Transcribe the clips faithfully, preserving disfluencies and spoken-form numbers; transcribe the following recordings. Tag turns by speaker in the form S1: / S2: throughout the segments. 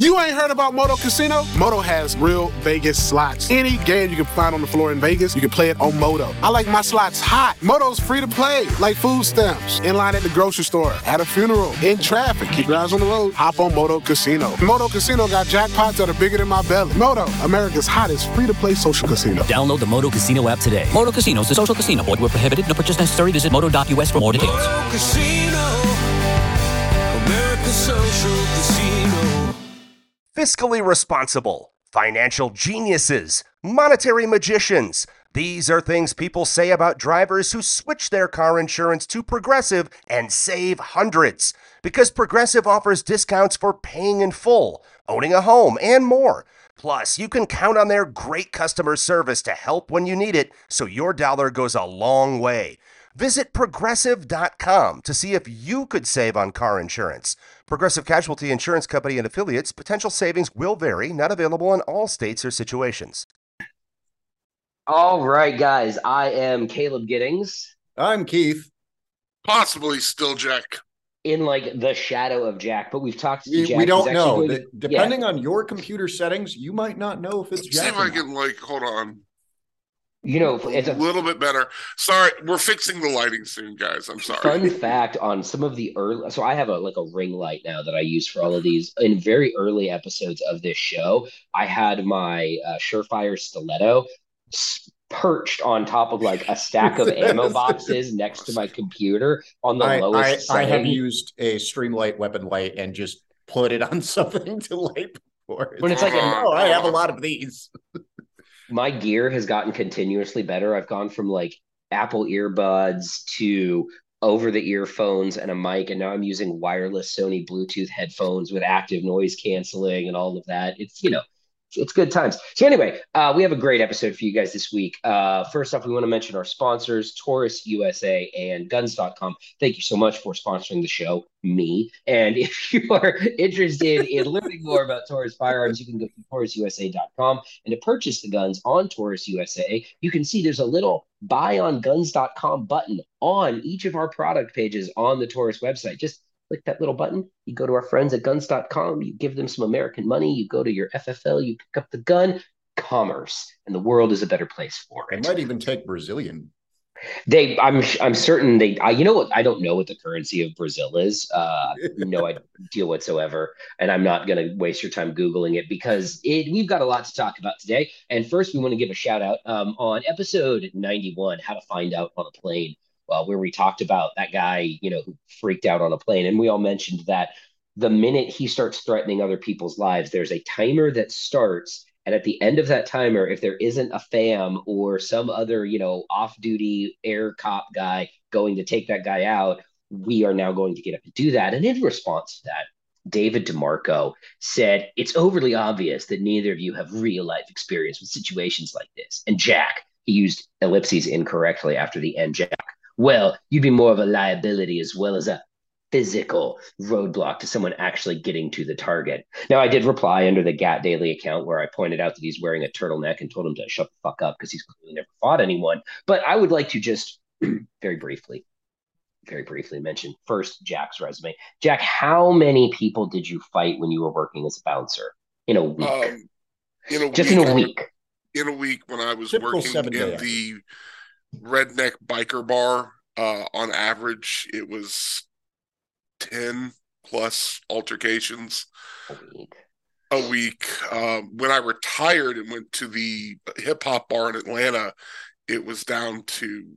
S1: You ain't heard about Moto Casino? Moto has real Vegas slots. Any game you can find on the floor in Vegas, you can play it on Moto. I like my slots hot. Moto's free to play, like food stamps. In line at the grocery store, at a funeral, in traffic. Keep your eyes on the road. Hop on Moto Casino. Moto Casino got jackpots that are bigger than my belly. Moto, America's hottest free-to-play social casino.
S2: Download the Moto Casino app today. Moto Casino is a social casino. Void where prohibited. No purchase necessary. Visit moto dot u s for more details.
S3: Moto Casino. America's social casino.
S4: Fiscally responsible, financial geniuses, monetary magicians. These are things people say about drivers who switch their car insurance to Progressive and save hundreds. Because Progressive offers discounts for paying in full, owning a home, and more. Plus, you can count on their great customer service to help when you need it, so your dollar goes a long way. Visit progressive dot com to see if you could save on car insurance. Progressive Casualty Insurance Company and affiliates. Potential savings will vary. Not available in all states or situations.
S5: All right, guys. I am Caleb Giddings.
S6: I'm Keith.
S7: Possibly still Jack.
S5: In like the shadow of Jack, but we've talked to
S6: We,
S5: Jack.
S6: we don't know.
S5: To,
S6: Depending
S5: yeah.
S6: on your computer settings, you might not know if it's
S7: Let's
S6: Jack.
S7: see if I can, like, hold on.
S5: You know, it's
S7: a,
S5: a
S7: little bit better. Sorry, we're fixing the lighting soon, guys. I'm sorry.
S5: Fun fact on some of the early, so I have a like a ring light now that I use for all of these. In very early episodes of this show, I had my uh, Surefire stiletto perched on top of like a stack of ammo boxes next to my computer on the
S6: I,
S5: lowest.
S6: I, I have used a Streamlight weapon light and just put it on something to light before.
S5: When it's like,
S6: oh, I have a lot of these.
S5: My gear has gotten continuously better. I've gone from like Apple earbuds to over the earphones and a mic, and now I'm using wireless Sony Bluetooth headphones with active noise canceling and all of that. It's, you know, it's good times. So anyway, uh, we have a great episode for you guys this week. Uh, first off, we want to mention our sponsors, Taurus U S A and guns dot com. Thank you so much for sponsoring the show, me. And if you are interested in learning more about Taurus firearms, you can go to taurus u s a dot com. And to purchase the guns on Taurus U S A, you can see there's a little buy on guns dot com button on each of our product pages on the Taurus website. Just click that little button. You go to our friends at guns dot com. You give them some American money. You go to your F F L. You pick up the gun. Commerce. And the world is a better place for it.
S6: They might even take Brazilian.
S5: They, I'm, I'm certain they. I, you know what? I don't know what the currency of Brazil is. Uh, no idea whatsoever. And I'm not going to waste your time Googling it because it. We've got a lot to talk about today. And first, we want to give a shout out um, on episode ninety-one, How to Find Out on a Plane. Uh, where we talked about that guy, you know, who freaked out on a plane. And we all mentioned that the minute he starts threatening other people's lives, there's a timer that starts. And at the end of that timer, if there isn't a FAM or some other, you know, off-duty air cop guy going to take that guy out, we are now going to get up and do that. And in response to that, David DeMarco said, it's overly obvious that neither of you have real-life experience with situations like this. And Jack, he used ellipses incorrectly after the end, Jack. Well, you'd be more of a liability as well as a physical roadblock to someone actually getting to the target. Now, I did reply under the Gat Daily account where I pointed out that he's wearing a turtleneck and told him to shut the fuck up because he's clearly never fought anyone. But I would like to just very briefly, very briefly mention first Jack's resume. Jack, how many people did you fight when you were working as a bouncer in a week?
S7: Um, in a
S5: just
S7: week,
S5: in a week.
S7: In a week when I was
S6: Typical
S7: working in
S6: day.
S7: the redneck biker bar, uh, on average, it was ten plus altercations
S5: A week.
S7: a week. Um, when I retired and went to the hip hop bar in Atlanta, it was down to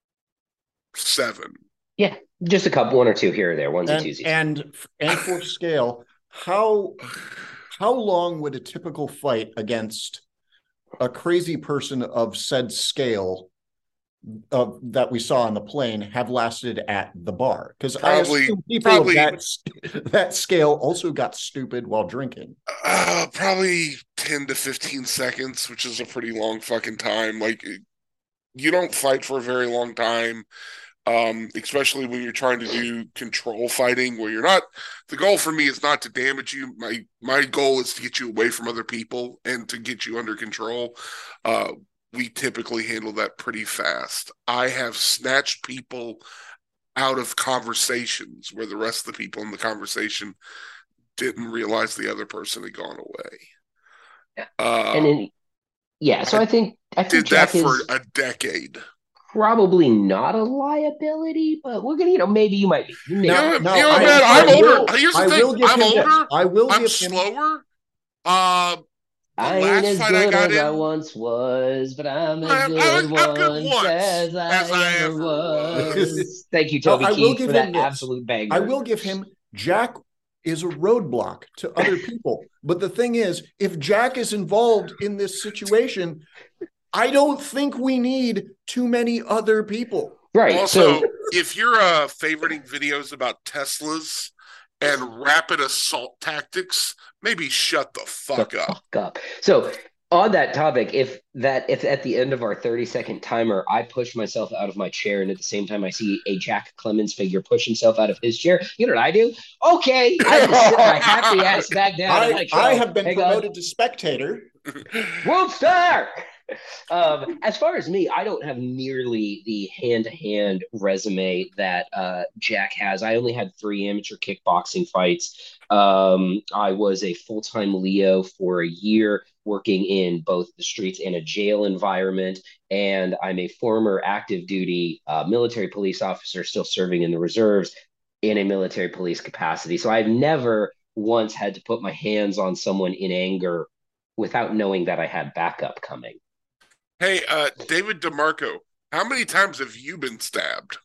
S7: seven.
S5: Yeah, just a couple, one or two here or there, ones and,
S6: and
S5: twosies.
S6: And and for scale, how how long would a typical fight against a crazy person of said scale uh, that we saw on the plane have lasted at the bar? Because I assume people
S7: probably,
S6: of that, that scale also got stupid while drinking.
S7: Uh, probably ten to fifteen seconds, which is a pretty long fucking time. Like, you don't fight for a very long time. Um, especially when you're trying to do control fighting, where you're not, the goal for me is not to damage you. My, my goal is to get you away from other people and to get you under control. Uh, we typically handle that pretty fast. I have snatched people out of conversations where the rest of the people in the conversation didn't realize the other person had gone away.
S5: Yeah.
S7: Uh,
S5: and in, yeah, so I, I think I think
S7: did
S5: Jack
S7: that for
S5: is
S7: a decade.
S5: probably not a liability, but we're gonna, you know, maybe you might be. Maybe.
S7: No,
S6: no,
S7: you know,
S6: I-
S7: man,
S6: I
S7: I'm
S6: will-
S7: older. Here's the
S6: I
S7: thing:
S6: will give
S7: I'm
S6: him this.
S7: older.
S6: I will
S7: I'm
S6: give him.
S7: slower. Uh, the
S5: I ain't
S7: last
S5: as
S7: fight
S5: good
S7: I got
S5: as
S7: in,
S5: I once was, but I'm as
S7: I'm-
S5: good,
S7: I'm- I'm good
S5: once
S7: once
S5: as I,
S7: as I
S5: ever
S7: ever
S5: was.
S6: was.
S5: Thank you,
S6: No,
S5: Toby
S6: I will
S5: Keith,
S6: give
S5: for that
S6: him this.
S5: absolute banger.
S6: I will give him Jack is a roadblock to other people. But the thing is, if Jack is involved in this situation, I don't think we need too many other people.
S5: Right.
S7: Also,
S5: so
S7: if you're uh, favoriting videos about Teslas and rapid assault tactics, maybe shut the fuck
S5: the
S7: up.
S5: fuck up. So on that topic, if that if at the end of our thirty second timer, I push myself out of my chair, and at the same time I see a Jack Clemens figure push himself out of his chair, you know what I do? Okay, I just sit my happy ass back down. and
S6: I,
S5: I, go,
S6: I have been
S5: "Hang on,
S6: promoted to spectator.
S5: World Star." Um, as far as me, I don't have nearly the hand-to-hand resume that uh, Jack has. I only had three amateur kickboxing fights. Um, I was a full-time Leo for a year, working in both the streets and a jail environment. And I'm a former active duty uh, military police officer, still serving in the reserves in a military police capacity. So I've never once had to put my hands on someone in anger without knowing that I had backup coming.
S7: Hey, uh, David DeMarco, how many times have you been stabbed?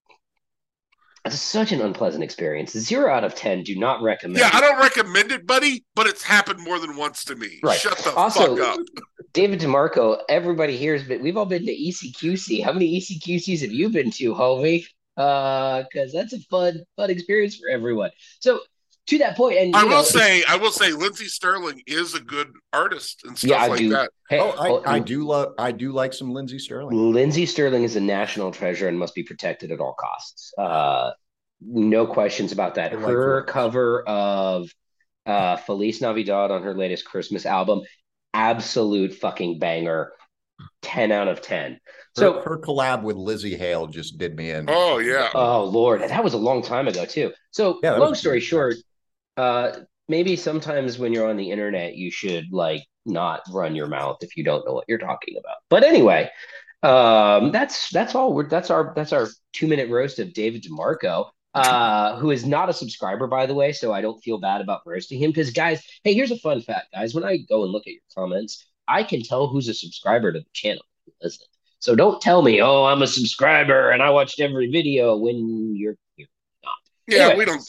S5: It's such an unpleasant experience. Zero out of ten. Do not recommend.
S7: Yeah,
S5: it.
S7: I don't recommend it, buddy, but it's happened more than once to me.
S5: Right.
S7: Shut the
S5: Also,
S7: fuck up.
S5: David DeMarco, everybody here has been, we've all been to E C Q C. How many E C Q Cs have you been to, Hovey? Uh, because that's a fun, fun experience for everyone. So to that point, and
S7: I
S5: you know,
S7: will say, I will say, Lindsey Sterling is a good artist and stuff
S5: yeah, I
S7: like
S5: do.
S7: that.
S5: Hey,
S6: Oh, I,
S5: oh,
S6: I do love I do like some Lindsey Sterling.
S5: Lindsey Sterling is a national treasure and must be protected at all costs. Uh, no questions about that.
S6: I like
S5: Her
S6: Florence.
S5: cover of uh, Feliz Navidad on her latest Christmas album, absolute fucking banger. ten out of ten. So
S6: her, her collab with Lizzie Hale just did me in.
S7: Oh, yeah.
S5: oh Lord, and that was a long time ago too. So
S6: Yeah, that
S5: long
S6: was-
S5: story short, uh, maybe sometimes when you're on the internet, you should like not run your mouth if you don't know what you're talking about. But anyway, um, that's that's all. We're, that's our that's our two minute roast of David DeMarco, uh, who is not a subscriber, by the way. So I don't feel bad about roasting him because, guys, hey, here's a fun fact, guys. When I go and look at your comments, I can tell who's a subscriber to the channel. Listen. So don't tell me, oh, I'm a subscriber and I watched every video when you're, you're not.
S7: Yeah,
S5: Anyway,
S7: we don't.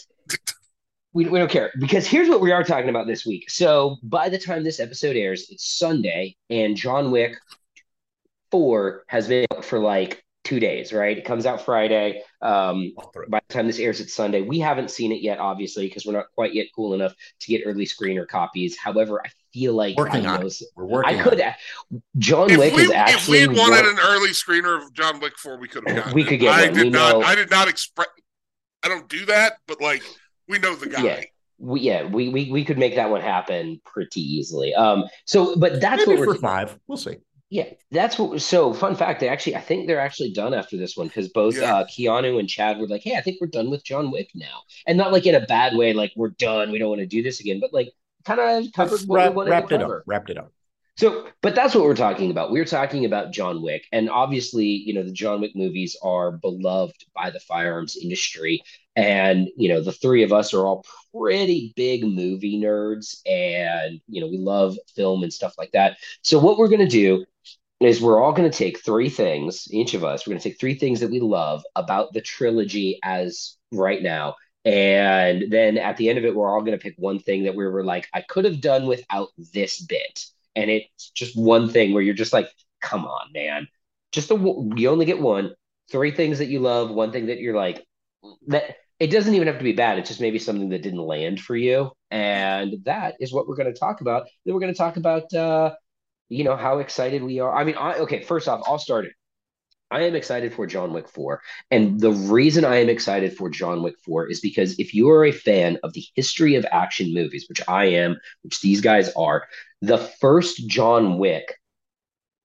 S5: we, we don't care because here's what we are talking about this week. So by the time this episode airs, it's Sunday and John Wick four has been out for like two days, right? It comes out Friday. Um, by the time this airs, it's Sunday. We haven't seen it yet, obviously, because we're not quite yet cool enough to get early screener copies. However, I feel like
S6: Working
S5: I
S6: on
S5: know
S6: it.
S5: some-
S6: We're working
S5: I could.
S6: on
S5: John
S7: If
S5: Wick
S7: we,
S5: is
S7: if
S5: actually
S7: we wanted
S5: one-
S7: an early screener of John Wick four, we could have gotten
S5: We
S7: it.
S5: could get
S7: I
S5: one.
S7: did
S5: We
S7: not.
S5: know-
S7: I did not express. I don't do that, but like we know the guy.
S5: Yeah. We, yeah, we, we we could make that one happen pretty easily. Um, so, but that's
S6: Maybe
S5: what
S6: for
S5: we're
S6: five. We'll see.
S5: yeah, that's what. So, fun fact, they actually, I think they're actually done after this one because both
S7: Yeah.
S5: uh, Keanu and Chad were like, "Hey, I think we're done with John Wick now," and not like in a bad way, like we're done, we don't want to do this again, but like kind of covered what
S6: Wrap-
S5: we wanted
S6: wrapped
S5: to
S6: it
S5: cover.
S6: up. Wrapped it up.
S5: So, but that's what we're talking about. We're talking about John Wick. And obviously, you know, the John Wick movies are beloved by the firearms industry. And, you know, the three of us are all pretty big movie nerds. And, you know, we love film and stuff like that. So, what we're going to do is we're all going to take three things, each of us, we're going to take three things that we love about the trilogy as right now. And then at the end of it, we're all going to pick one thing that we were like, I could have done without this bit. And it's just one thing where you're just like, come on, man. Just the you only get one. Three things that you love, one thing that you're like, that it doesn't even have to be bad. It's just maybe something that didn't land for you. And that is what we're going to talk about. Then we're going to talk about, uh, you know, how excited we are. I mean, I, okay, first off, I'll start it. I am excited for John Wick four. And the reason I am excited for John Wick four is because if you are a fan of the history of action movies, which I am, which these guys are, the first John Wick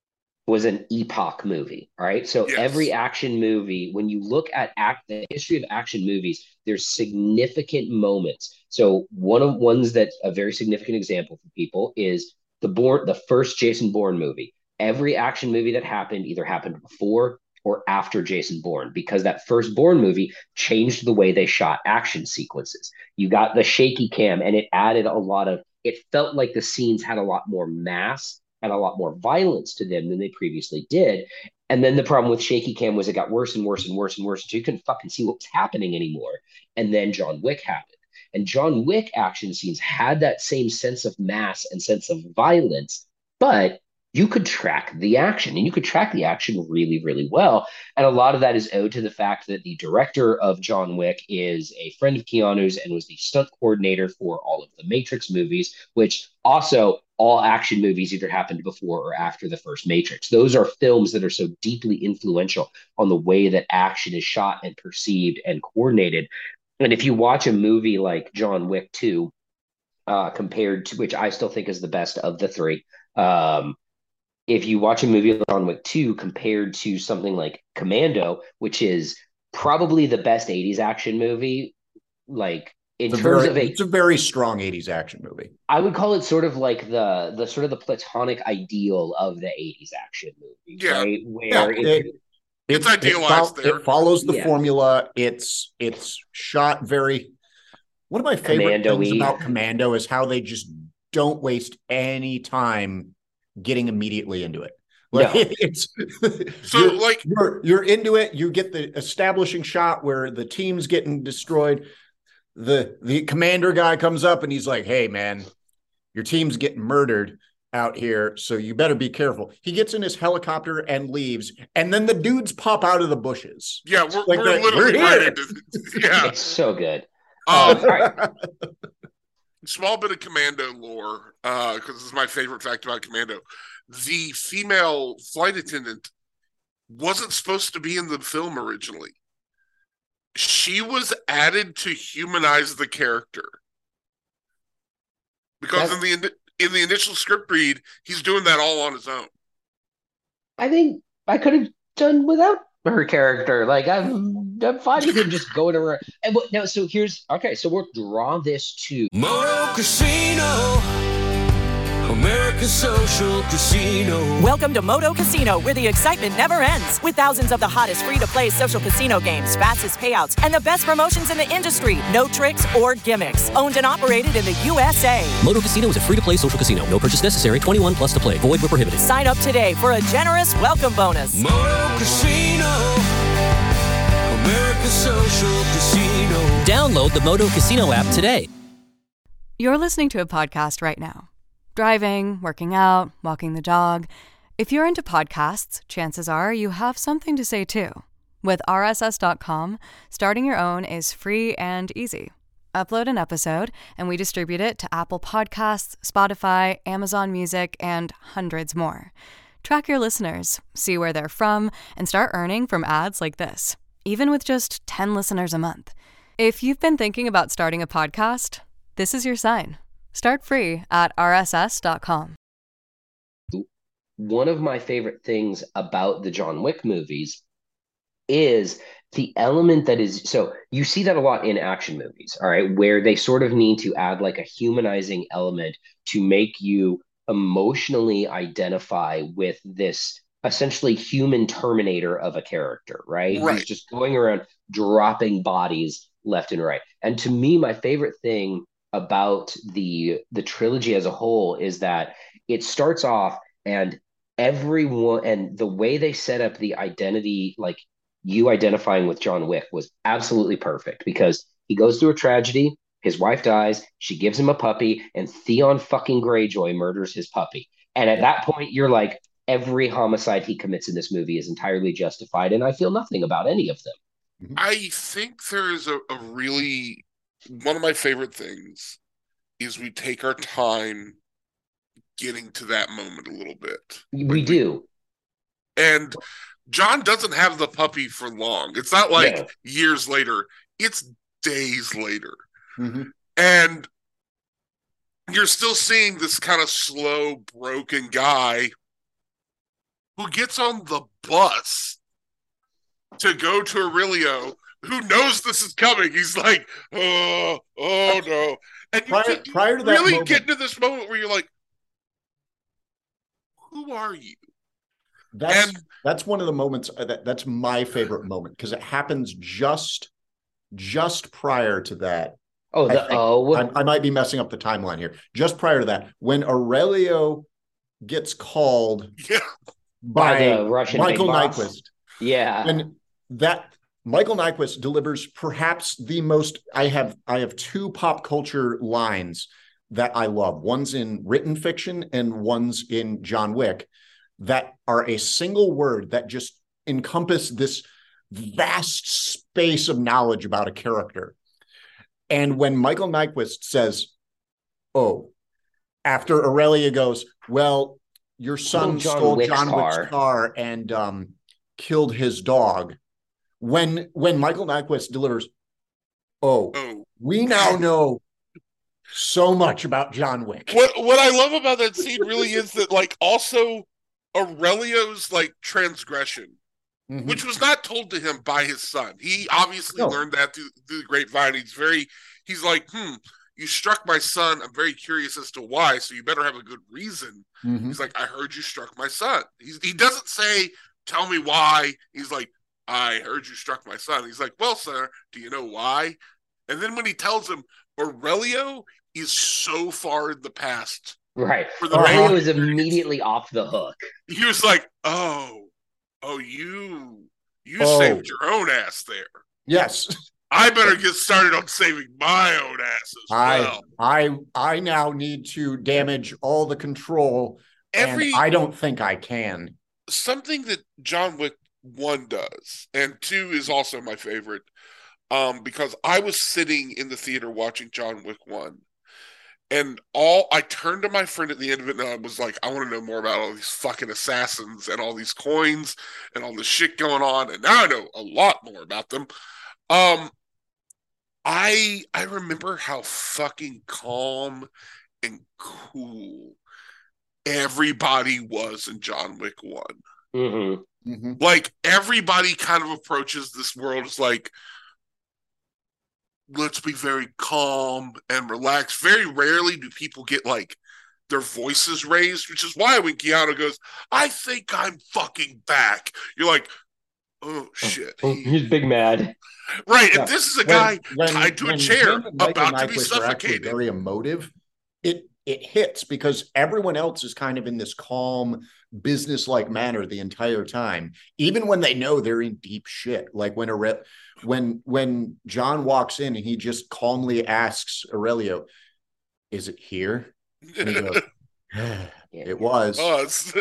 S5: was an epoch movie. All right. So
S7: Yes.
S5: every action movie, when you look at act the history of action movies, there's significant moments. So one of ones that's a very significant example for people is the Bourne, the first Jason Bourne movie. Every action movie that happened either happened before or after Jason Bourne, because that first Bourne movie changed the way they shot action sequences. You got the shaky cam, and it added a lot of, it felt like the scenes had a lot more mass and a lot more violence to them than they previously did. And then the problem with shaky cam was it got worse and worse and worse and worse until you couldn't fucking see what was happening anymore. And then John Wick happened. And John Wick action scenes had that same sense of mass and sense of violence, but you could track the action, and you could track the action really, really well. And a lot of that is owed to the fact that the director of John Wick is a friend of Keanu's and was the stunt coordinator for all of the Matrix movies, which also all action movies either happened before or after the first Matrix. Those are films that are so deeply influential on the way that action is shot and perceived and coordinated. And if you watch a movie like John Wick two, uh, compared to, which I still think is the best of the three, um, if you watch a movie like John Wick two compared to something like Commando, which is probably the best eighties action movie, like in
S6: it's
S5: terms
S6: a very,
S5: of a,
S6: it's a very strong eighties action movie.
S5: I would call it sort of like the the sort of the platonic ideal of the eighties action movie,
S7: Yeah.
S5: right? Where
S6: Yeah,
S5: it,
S6: it,
S7: It's
S6: it,
S7: idealized
S6: it,
S7: there.
S6: it follows the
S5: Yeah.
S6: formula. It's it's shot very. One of my favorite
S5: Commando-y.
S6: things about Commando is how they just don't waste any time getting immediately into it. Like
S5: No.
S6: it's
S7: So,
S6: you're,
S7: like-
S6: you're you're into it. You get the establishing shot where the team's getting destroyed. The the commander guy comes up and he's like, "Hey man, your team's getting murdered out here, so you better be careful." He gets in his helicopter and leaves, and then the dudes pop out of the bushes.
S7: Yeah, we're,
S6: Like
S7: we're
S6: that,
S7: literally
S6: we're
S7: right
S6: here.
S7: into yeah.
S5: it's so good.
S7: Um,
S5: all right.
S7: Small bit of Commando lore, uh, because this is my favorite fact about Commando. The female flight attendant wasn't supposed to be in the film originally. She was added to humanize the character. Because
S5: That's-
S7: in the in the initial script read, he's doing that all on his own.
S5: I think I could have done without her character. Like I'm, I'm fine with him just going around. And but now, so here's okay. So we'll draw this to
S3: Moto Casino, American Social Casino.
S8: Welcome to Moto Casino, where the excitement never ends. With thousands of the hottest free-to-play social casino games, fastest payouts, and the best promotions in the industry. No tricks or gimmicks. Owned and operated in the U S A.
S2: Moto Casino is a free-to-play social casino. No purchase necessary. twenty-one plus to play. Void where prohibited.
S8: Sign up today for a generous welcome bonus.
S3: Moto Casino, American Social Casino.
S2: Download the Moto Casino app today.
S9: You're listening to a podcast right now. Driving, working out, walking the dog. If you're into podcasts, chances are you have something to say too. With R S S dot com, starting your own is free and easy. Upload an episode, and we distribute it to Apple Podcasts, Spotify, Amazon Music, and hundreds more. Track your listeners, see where they're from, and start earning from ads like this, even with just ten listeners a month. If you've been thinking about starting a podcast, this is your sign. Start free at R S S dot com.
S5: one of my favorite things about the John Wick movies is the element that is, so you see that a lot in action movies, all right, where they sort of need to add like a humanizing element to make you emotionally identify with this essentially human Terminator of a character, right?
S7: Right.
S5: Who's just going around dropping bodies left and right. And to me, my favorite thing about the the trilogy as a whole is that it starts off and everyone, and the way they set up the identity, like you identifying with John Wick, was absolutely perfect, because he goes through a tragedy, his wife dies, she gives him a puppy, and Theon fucking Greyjoy murders his puppy. And at that point, you're like, every homicide he commits in this movie is entirely justified, and I feel nothing about any of them.
S7: I think there is a, a really, one of my favorite things is we take our time getting to that moment a little bit.
S5: We do.
S7: And John doesn't have the puppy for long. It's not like
S5: No.
S7: years later. It's days later.
S6: Mm-hmm.
S7: And you're still seeing this kind of slow, broken guy who gets on the bus to go to Aurelio, who knows this is coming. He's like, oh, oh no. And you,
S6: prior,
S7: just, you
S6: prior to that
S7: really
S6: moment,
S7: get into this moment where you're like, who are you?
S6: That's
S7: and,
S6: that's one of the moments that that's my favorite moment because it happens just just prior to that.
S5: Oh, the, oh,
S6: I, I might be messing up the timeline here. Just prior to that, when Aurelio gets called
S7: yeah.
S6: by,
S5: by the Russian
S6: Michael
S5: Nyquist.
S6: Nyquist,
S5: yeah,
S6: and that Michael Nyquist delivers perhaps the most. I have I have two pop culture lines that I love. One's in written fiction and one's in John Wick. That are a single word that just encompass this vast space of knowledge about a character. And when Michael Nyquist says, oh, after Aurelia goes, well, your son
S5: John
S6: stole
S5: Wick's
S6: John
S5: car.
S6: Wick's car and um, killed his dog. When when Michael Nyquist delivers, oh,
S7: oh,
S6: we now know so much about John Wick.
S7: What what I love about that scene really is that, like, also Aurelio's like transgression, mm-hmm. which was not told to him by his son. He obviously no. learned that through, through the grapevine. He's very, he's like, hmm, you struck my son. I'm very curious as to why, so you better have a good reason. Mm-hmm. He's like, I heard you struck my son. He's, he doesn't say, tell me why. He's like, I heard you struck my son. He's like, well, sir, do you know why? And then when he tells him, Aurelio is so far in the past.
S5: Right.
S7: Aurelio
S5: uh-huh. is immediately off the hook.
S7: He was like, oh, oh, you, you oh. saved your own ass there.
S6: Yes.
S7: I better get started on saving my own ass as well.
S6: I, I, I now need to damage all the control, Every, and I don't think I can.
S7: Something that John Wick one does, and two is also my favorite, um, because I was sitting in the theater watching John Wick one. And all I turned to my friend at the end of it, and I was like, I want to know more about all these fucking assassins and all these coins and all this shit going on. And now I know a lot more about them. Um, I I remember how fucking calm and cool everybody was in John Wick one.
S5: Mm-hmm. Mm-hmm.
S7: Like, everybody kind of approaches this world as like, let's be very calm and relaxed. Very rarely do people get like their voices raised, which is why when Keanu goes, I think I'm fucking back, you're like, oh shit.
S5: Oh, he's big mad.
S7: Right.
S6: Yeah.
S7: And this is a guy
S6: when,
S7: tied to
S6: when,
S7: a chair about
S6: Nyquist
S7: to be suffocated.
S6: Very emotive. It it hits because everyone else is kind of in this calm, business-like manner the entire time, even when they know they're in deep shit. Like when Aure- when when John walks in and he just calmly asks Aurelio, "Is it here?" And he goes, "It was."
S7: Oh, it's...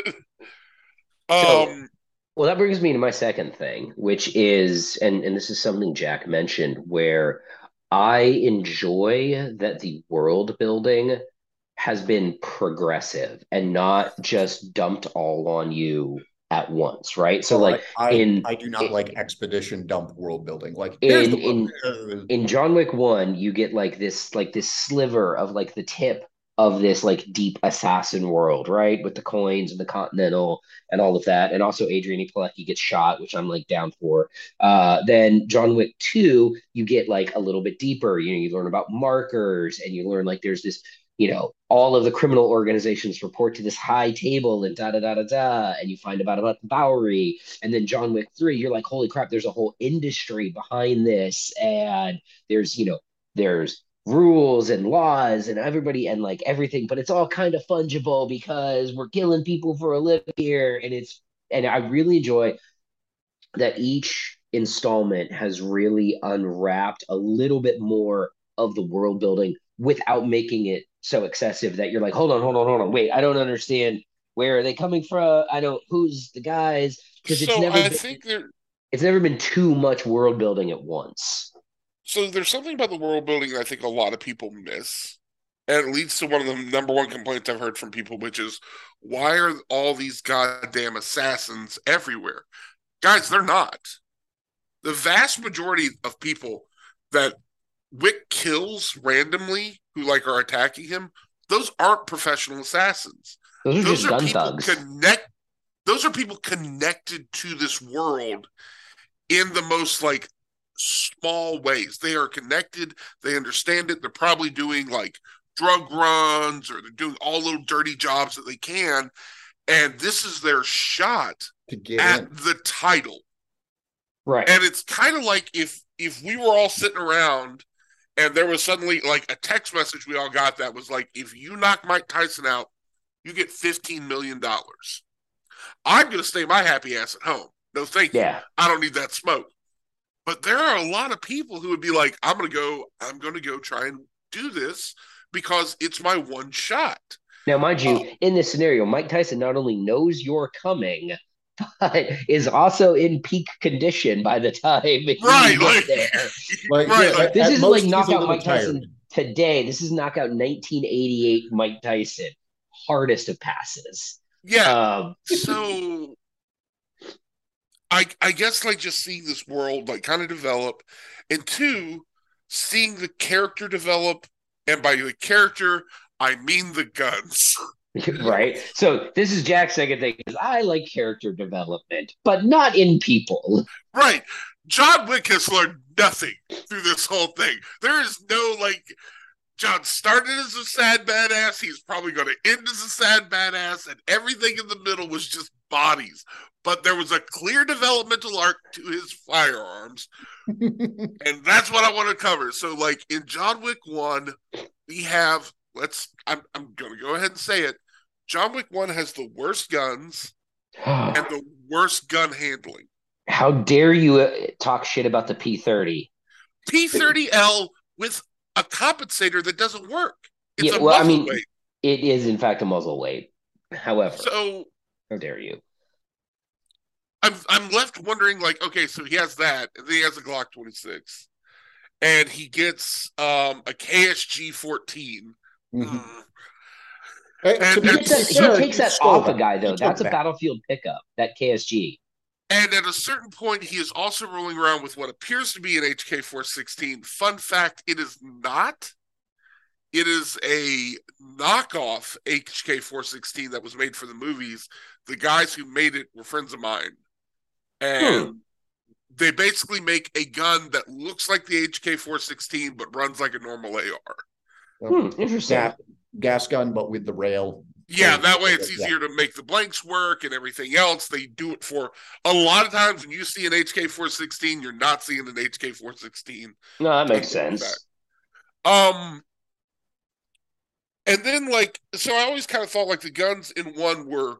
S7: um.
S5: So, well, that brings me to my second thing, which is, and and this is something Jack mentioned, where I enjoy that the world building has been progressive and not just dumped all on you at once, right? So, oh, like,
S6: I,
S5: in
S6: I do not
S5: in,
S6: like expedition dump world building. Like
S5: in in, in John Wick one, you get like this like this sliver of like the tip of this like deep assassin world, right? With the coins and the Continental and all of that, and also Adrian Pilecki gets shot, which I'm like down for. Uh, then John Wick two, you get like a little bit deeper. You know, you learn about markers, and you learn like there's this. You know, all of the criminal organizations report to this high table and da da da da da, and you find about about the Bowery. And then John Wick three, you're like, holy crap, there's a whole industry behind this, and there's you know, there's rules and laws and everybody and like everything, but it's all kind of fungible because we're killing people for a living here, and it's and I really enjoy that each installment has really unwrapped a little bit more of the world building without making it so excessive that you're like, hold on, hold on, hold on, wait, I don't understand. Where are they coming from? I don't. Who's the guys? Because it's
S7: so
S5: never.
S7: I
S5: been,
S7: think there.
S5: It's never been too much world building at once.
S7: So there's something about the world building that I think a lot of people miss, and it leads to one of the number one complaints I've heard from people, which is, why are all these goddamn assassins everywhere? Guys, they're not. The vast majority of people that Wick kills randomly, who like are attacking him, those aren't professional assassins.
S5: Those are
S7: those
S5: just
S7: are
S5: gun
S7: people
S5: thugs.
S7: Connect. those are people connected to this world in the most like small ways. They are connected. They understand it. They're probably doing like drug runs, or they're doing all little dirty jobs that they can. And this is their shot
S6: to get
S7: at
S6: in.
S7: the title.
S5: Right.
S7: And it's kind of like if if we were all sitting around and there was suddenly like a text message we all got that was like, if you knock Mike Tyson out, you get fifteen million dollars. I'm going to stay my happy ass at home. No, thank you.
S5: Yeah.
S7: I don't need that smoke. But there are a lot of people who would be like, I'm going to go, I'm going to go try and do this because it's my one shot.
S5: Now, mind you,
S7: Oh.
S5: in this scenario, Mike Tyson not only knows you're coming, but is also in peak condition by the time he
S7: Right,
S5: gets
S7: like-
S5: there.
S6: Like,
S7: Right,
S6: yeah,
S7: like-
S6: at-
S5: This
S6: at
S5: is
S6: most,
S5: like
S6: he's a
S5: knockout
S6: little
S5: Mike Tyson
S6: tired.
S5: today. This is knockout nineteen eighty-eight Mike Tyson. Hardest of passes.
S7: Yeah.
S5: Um,
S7: So I I guess like just seeing this world like kind of develop, and two, seeing the character develop, and by the character I mean the guns.
S5: right. So this is Jack's second thing, is I like character development, but not in people.
S7: Right. John Wick has learned nothing through this whole thing. There is no like John started as a sad badass, he's probably gonna end as a sad badass, and everything in the middle was just bodies. But there was a clear developmental arc to his firearms. And that's what I want to cover. So, like in John Wick one, we have let's. I'm I'm going to go ahead and say it. John Wick one has the worst guns and the worst gun handling.
S5: How dare you uh, talk shit about the P thirty?
S7: P thirty L with a compensator that doesn't work. It's
S5: Yeah,
S7: a
S5: well, I
S7: muzzle
S5: mean,
S7: weight.
S5: it is in fact a muzzle weight. However,
S7: So
S5: how dare you?
S7: I'm I'm left wondering, like, okay, so he has that, and then he has a Glock twenty-six, and he gets um a K S G fourteen.
S6: Mhm.
S7: Mm.
S6: And
S7: And-
S6: to be
S7: and
S5: He takes that, he
S6: fair,
S5: takes that
S6: stole
S5: off a
S6: that.
S5: guy
S6: He
S5: though.
S6: took
S5: That's a
S6: that.
S5: battlefield pickup. That K S G.
S7: And at a certain point, he is also rolling around with what appears to be an H K four sixteen. Fun fact, it is not. It is a knockoff H K four sixteen that was made for the movies. The guys who made it were friends of mine. And
S5: Hmm.
S7: they basically make a gun that looks like the H K four sixteen but runs like a normal A R.
S5: Hmm, interesting.
S6: Gas, gas gun, but with the rail.
S7: Yeah,
S6: So-
S7: that way it's
S6: yeah.
S7: easier to make the blanks work and everything else. They do it for a lot of times when you see an H K four sixteen, you're not seeing an H K four sixteen.
S5: No, that makes
S7: Something like
S5: sense.
S7: Um, and then like, so I always kind of thought like the guns in one were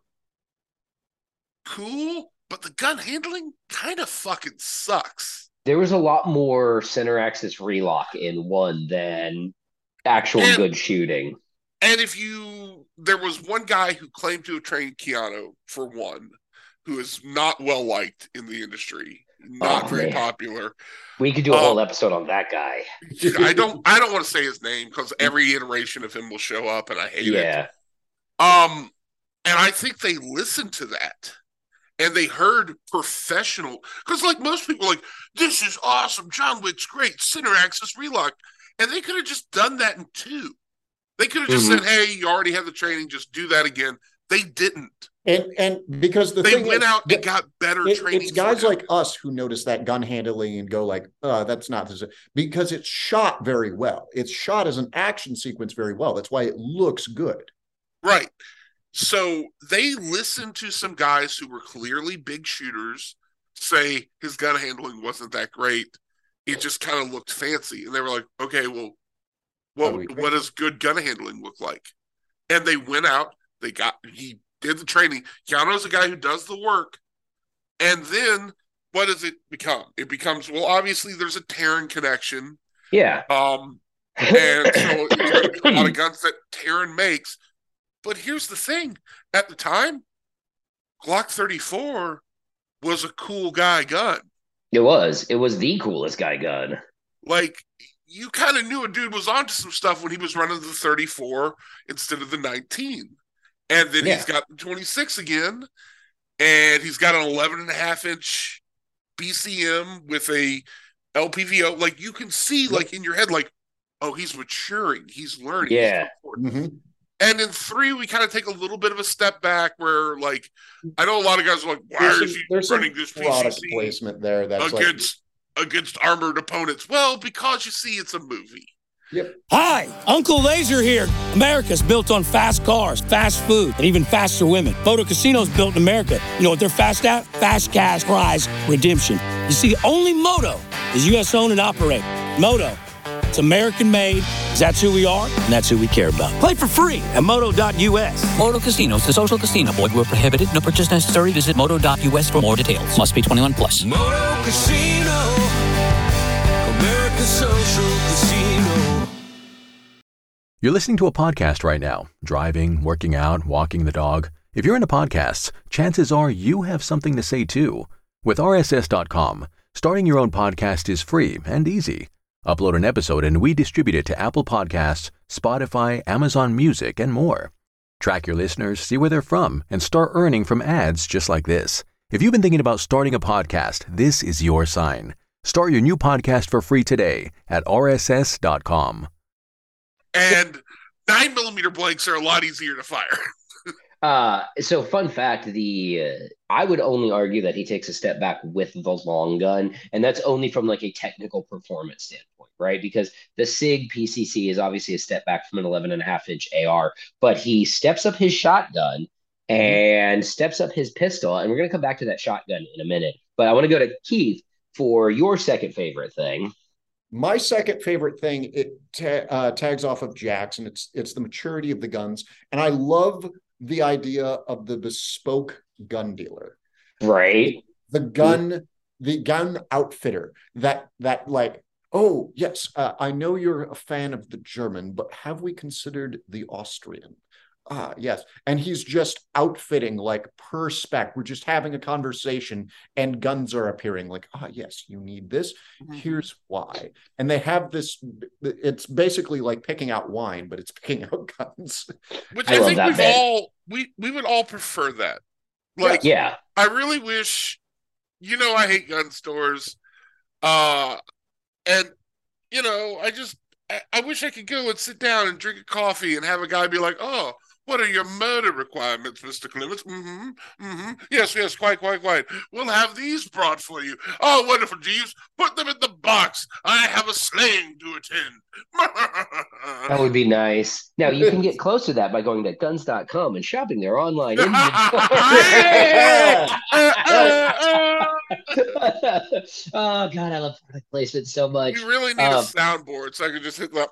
S7: cool, but the gun handling kind of fucking sucks.
S5: There was a lot more center axis relock in one than actual
S7: And-
S5: good shooting.
S7: And if you, there was one guy who claimed to have trained Keanu for one, who is not well liked in the industry, not
S5: Oh,
S7: very
S5: man.
S7: popular.
S5: We could do a
S7: Um,
S5: whole episode on that guy.
S7: I don't, I don't want to say his name because every iteration of him will show up, and I hate it.
S5: Yeah.
S7: Um, and I think they listened to that and they heard professional, because like most people are like, this is awesome, John Wick's great, center axis relock. And they could have just done that in two. They could have just
S5: Mhm.
S7: said, hey, you already have the training, just do that again. They didn't.
S6: And and because the
S7: They
S6: thing
S7: went
S6: is,
S7: out
S6: the-
S7: and got better
S6: it-
S7: training.
S6: it's
S7: for
S6: guys
S7: him.
S6: like us who notice that gun handling and go like, uh, that's not this, because it's shot very well. It's shot as an action sequence very well. That's why it looks good.
S7: Right. So they listened to some guys who were clearly big shooters say his gun handling wasn't that great. It just kind of looked fancy. And they were like, okay, well,
S6: How
S7: what,
S6: do we
S7: what does good gun handling look like? And they went out, they got, he did the training. Keanu's a guy who does the work. And then what does it become? It becomes, well, obviously there's a Terran connection.
S5: Yeah.
S7: Um, and so it's going to be a lot of guns that Terran makes. But here's the thing. At the time, Glock thirty-four was a cool guy gun.
S5: It was. It was the coolest guy gun.
S7: Like, you kind of knew a dude was onto some stuff when he was running the thirty-four instead of the nineteen. And then
S5: Yeah.
S7: he's got the twenty-six again. And he's got an eleven and a half inch B C M with a L P V O. Like, you can see, like, in your head, like, oh, he's maturing. He's learning.
S5: Yeah.
S6: Mhm.
S7: And in three, we kind of take a little bit of a step back where, like, I know a lot of guys are like, why
S6: There's
S7: is
S6: some,
S7: he
S6: there's
S7: running
S6: some
S7: this
S6: product
S7: P C C
S6: placement there that's
S7: against against armored opponents? Well, because you see, it's a movie.
S6: Yep.
S10: Hi, Uncle Laser here. America's built on fast cars, fast food, and even faster women. Moto Casino's built in America. You know what they're fast at? Fast cash prize redemption. You see, only Moto is U S owned and operated. Moto, it's American made. That's who we are, and that's who we care about. Play for free at moto dot U S.
S2: Moto Casinos, the social casino. Void where prohibited. No purchase necessary. Visit moto dot U S for more details. Must be twenty-one plus.
S3: Moto Casino, America's social casino.
S11: You're listening to a podcast right now, driving, working out, walking the dog. If you're into podcasts, chances are you have something to say too. With R S S dot com, starting your own podcast is free and easy. Upload an episode and we distribute it to Apple Podcasts, Spotify, Amazon Music, and more. Track your listeners, see where they're from, and start earning from ads just like this. If you've been thinking about starting a podcast, this is your sign. Start your new podcast for free today at R S S dot com.
S7: And nine millimeter blanks are a lot easier to fire.
S5: Uh, so fun fact, the uh, I would only argue that he takes a step back with the long gun, and that's only from like a technical performance standpoint, right? Because the SIG P C C is obviously a step back from an eleven and a half inch A R, but he steps up his shotgun and steps up his pistol, and we're going to come back to that shotgun in a minute. But I want to go to Keith for your second favorite thing.
S6: My second favorite thing, it ta- uh, tags off of Jackson. It's it's the maturity of the guns, and I love the idea of the bespoke gun dealer,
S5: right?
S6: The gun, the gun outfitter. That that like, oh yes, uh, I know you're a fan of the German, but have we considered the Austrian? Ah, yes. And he's just outfitting like per spec. We're just having a conversation and guns are appearing like, ah, yes, you need this. Mm-hmm. Here's why. And they have this, it's basically like picking out wine, but it's picking out guns.
S7: Which I, I think we've bit. all, we, we would all prefer that. Like,
S5: yeah.
S7: I really wish, you know, I hate gun stores. Uh, and, you know, I just, I, I wish I could go and sit down and drink a coffee and have a guy be like, oh, what are your murder requirements, Mister Clements? Mm-hmm, mm-hmm. Yes, yes, quite, quite, quite. We'll have these brought for you. Oh, wonderful, Jeeves. Put them in the box. I have a slaying to attend.
S5: That would be nice. Now, you can get close to that by going to guns dot com and shopping their online inventory. Oh, God, I love product placement so much.
S7: You really need um, a soundboard so I can just hit that.